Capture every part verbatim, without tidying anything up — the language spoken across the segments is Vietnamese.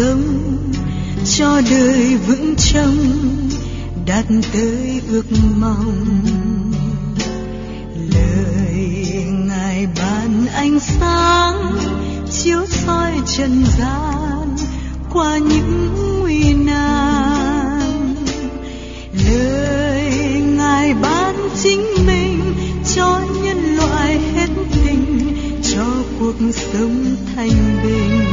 sống cho đời vững trông đạt tới ước mong. Lời Ngài ban ánh sáng chiếu soi trần gian qua những nguy nan. Lời Ngài ban chính mình cho nhân loại hết tình, cho cuộc sống thanh bình.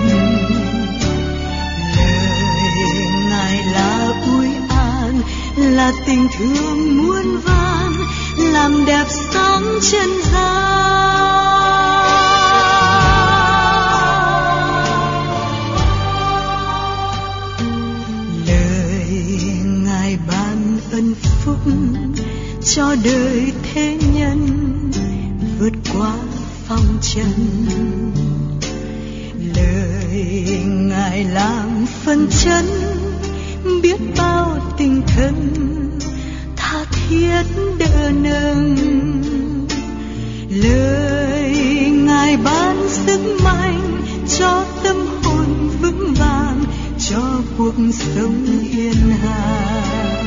Lời Ngài là ủi an, là tình thương muôn vàn, làm đẹp sáng chân gian. Lời Ngài ban ân phúc cho đời thế nhân vượt qua phong trần. Lời Ngài làm phân chân biết bao tình thân tha thiết đỡ nâng. Lời Ngài ban sức mạnh cho tâm hồn vững vàng, cho cuộc sống yên hàng.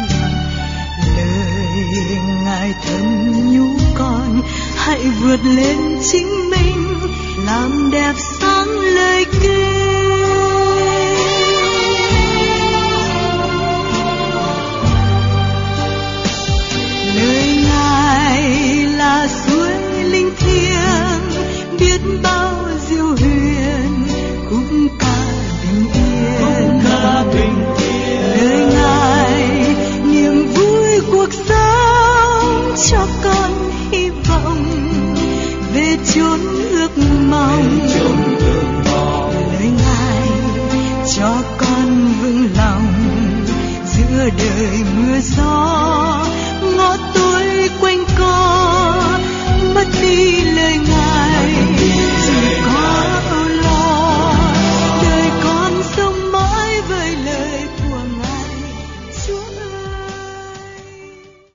Lời Ngài thầm nhủ con hãy vượt lên chính mình, làm đẹp sáng lời kêu. Lời Ngài là suối linh thiêng, biết bao diệu huyền cũng cả bình yên. Lời Ngài niềm vui cuộc sống, cho con hy vọng về chốn ước mong. Lời Ngài cho con vững lòng giữa đời mưa gió, ngõ tối quanh co mất đi lời Ngài, chỉ có âu lo. Đời con sống mãi với lời của Ngài, Chúa ơi.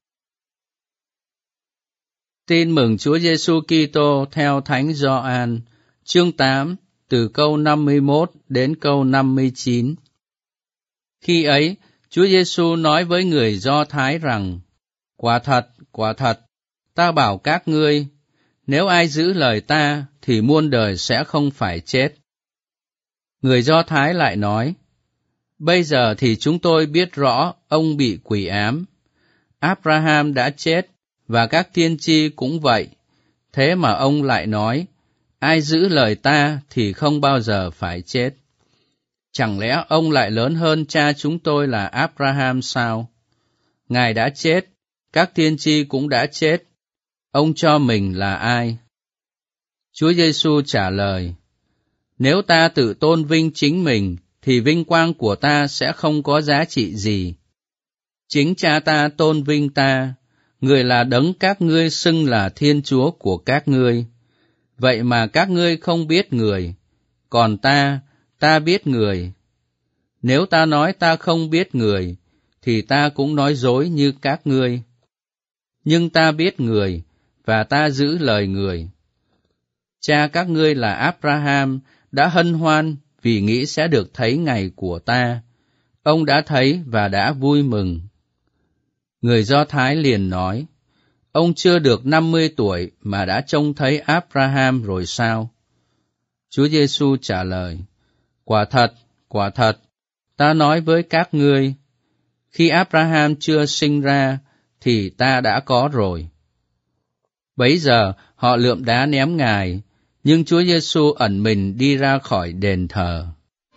Tin mừng Chúa Giêsu Kitô theo Thánh Gioan, chương tám, từ câu năm mươi mốt đến câu năm mươi chín. Khi ấy, Chúa Giêsu nói với người Do Thái rằng: Quả thật, quả thật, ta bảo các ngươi, nếu ai giữ lời ta thì muôn đời sẽ không phải chết. Người Do Thái lại nói: Bây giờ thì chúng tôi biết rõ ông bị quỷ ám. Abraham đã chết và các tiên tri cũng vậy. Thế mà ông lại nói, ai giữ lời ta thì không bao giờ phải chết. Chẳng lẽ ông lại lớn hơn cha chúng tôi là Abraham sao? Ngài đã chết, các tiên tri cũng đã chết. Ông cho mình là ai? Chúa Giêsu trả lời, nếu ta tự tôn vinh chính mình, thì vinh quang của ta sẽ không có giá trị gì. Chính cha ta tôn vinh ta, người là đấng các ngươi xưng là Thiên Chúa của các ngươi. Vậy mà các ngươi không biết người, còn ta, ta biết người. Nếu ta nói ta không biết người, thì ta cũng nói dối như các ngươi. Nhưng ta biết người, và ta giữ lời người. Cha các ngươi là Abraham đã hân hoan vì nghĩ sẽ được thấy ngày của ta. Ông đã thấy và đã vui mừng. Người Do Thái liền nói, ông chưa được năm mươi tuổi mà đã trông thấy Abraham rồi sao? Chúa Giêsu trả lời, quả thật, quả thật, ta nói với các ngươi, khi Abraham chưa sinh ra, thì ta đã có rồi. Bấy giờ họ lượm đá ném Ngài, nhưng Chúa Giêsu ẩn mình đi ra khỏi đền thờ.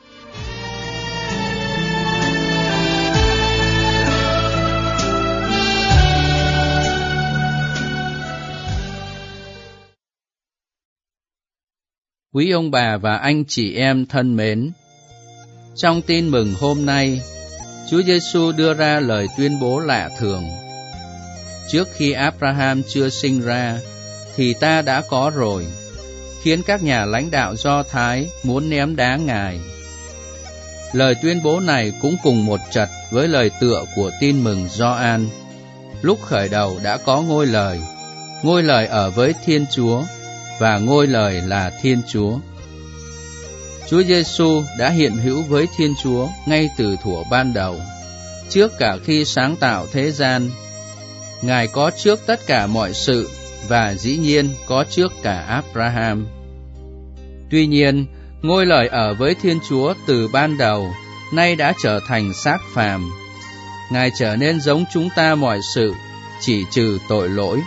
Quý ông bà và anh chị em thân mến, trong tin mừng hôm nay, Chúa Giêsu đưa ra lời tuyên bố lạ thường. Trước khi Abraham chưa sinh ra, thì ta đã có rồi, khiến các nhà lãnh đạo Do Thái muốn ném đá Ngài. Lời tuyên bố này cũng cùng một trật với lời tựa của tin mừng Gioan. Lúc khởi đầu đã có ngôi lời, ngôi lời ở với Thiên Chúa, và ngôi lời là Thiên Chúa. Chúa Giêsu đã hiện hữu với Thiên Chúa ngay từ thuở ban đầu, trước cả khi sáng tạo thế gian. Ngài có trước tất cả mọi sự, và dĩ nhiên có trước cả Abraham. Tuy nhiên, ngôi lời ở với Thiên Chúa từ ban đầu, nay đã trở thành xác phàm. Ngài trở nên giống chúng ta mọi sự, chỉ trừ tội lỗi.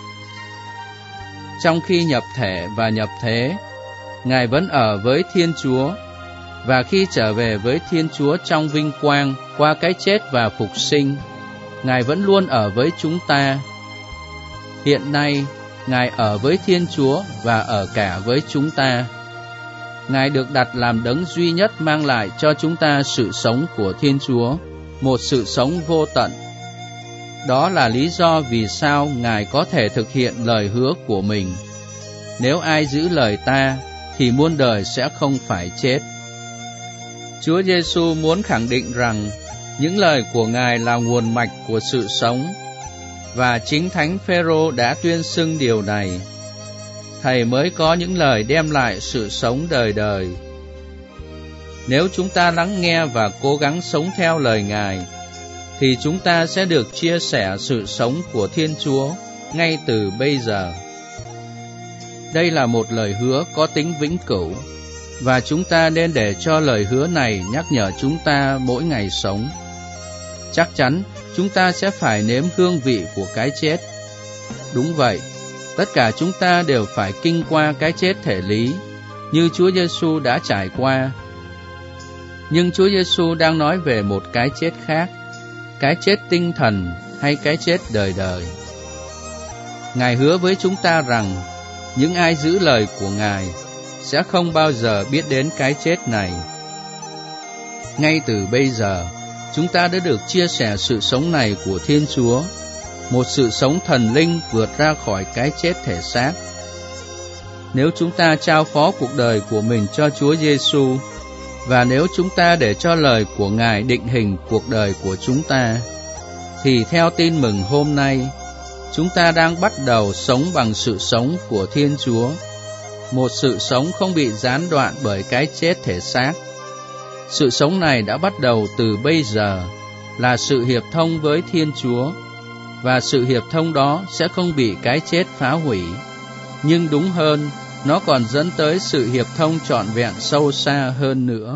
Trong khi nhập thể và nhập thế, Ngài vẫn ở với Thiên Chúa, và khi trở về với Thiên Chúa trong vinh quang qua cái chết và phục sinh, Ngài vẫn luôn ở với chúng ta. Hiện nay, Ngài ở với Thiên Chúa và ở cả với chúng ta. Ngài được đặt làm đấng duy nhất mang lại cho chúng ta sự sống của Thiên Chúa, một sự sống vô tận. Đó là lý do vì sao Ngài có thể thực hiện lời hứa của mình. Nếu ai giữ lời ta, thì muôn đời sẽ không phải chết. Chúa Giêsu muốn khẳng định rằng những lời của Ngài là nguồn mạch của sự sống, và chính Thánh Phêrô đã tuyên xưng điều này. Thầy mới có những lời đem lại sự sống đời đời. Nếu chúng ta lắng nghe và cố gắng sống theo lời Ngài, thì chúng ta sẽ được chia sẻ sự sống của Thiên Chúa ngay từ bây giờ. Đây là một lời hứa có tính vĩnh cửu, và chúng ta nên để cho lời hứa này nhắc nhở chúng ta mỗi ngày sống. Chắc chắn chúng ta sẽ phải nếm hương vị của cái chết. Đúng vậy, tất cả chúng ta đều phải kinh qua cái chết thể lý, như Chúa Giêsu đã trải qua. Nhưng Chúa Giêsu đang nói về một cái chết khác, cái chết tinh thần hay cái chết đời đời. Ngài hứa với chúng ta rằng những ai giữ lời của Ngài sẽ không bao giờ biết đến cái chết này. Ngay từ bây giờ, chúng ta đã được chia sẻ sự sống này của Thiên Chúa, một sự sống thần linh vượt ra khỏi cái chết thể xác. Nếu chúng ta trao phó cuộc đời của mình cho Chúa Giêsu, và nếu chúng ta để cho lời của Ngài định hình cuộc đời của chúng ta, thì theo tin mừng hôm nay, chúng ta đang bắt đầu sống bằng sự sống của Thiên Chúa, một sự sống không bị gián đoạn bởi cái chết thể xác. Sự sống này đã bắt đầu từ bây giờ, là sự hiệp thông với Thiên Chúa, và sự hiệp thông đó sẽ không bị cái chết phá hủy, nhưng đúng hơn, nó còn dẫn tới sự hiệp thông trọn vẹn sâu xa hơn nữa.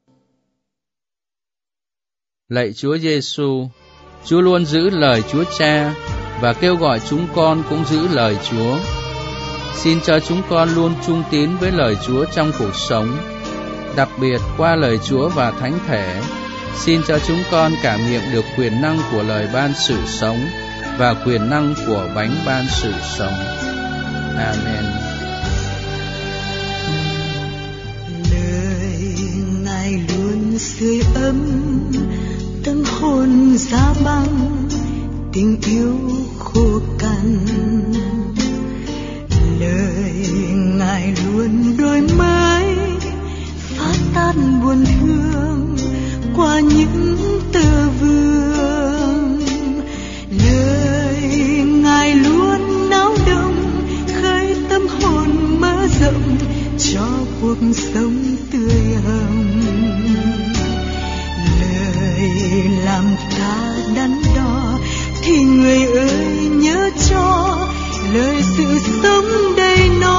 Lạy Chúa Giêsu, Chúa luôn giữ lời Chúa Cha và kêu gọi chúng con cũng giữ lời Chúa. Xin cho chúng con luôn trung tín với lời Chúa trong cuộc sống, đặc biệt qua lời Chúa và Thánh Thể. Xin cho chúng con cảm nghiệm được quyền năng của lời ban sự sống và quyền năng của bánh ban sự sống. Amen. Lời Ngài luôn sưởi ấm tâm hồn giá băng, tình yêu khô cằn. Lời Ngài luôn đổi mới, phá tan buồn thương qua những tờ vương. Lời Ngài luôn náo động, khơi tâm hồn mở rộng cho cuộc sống tươi hồng. Lời làm ta đắn đo thì người ơi nhớ cho lời sự sống đầy nó.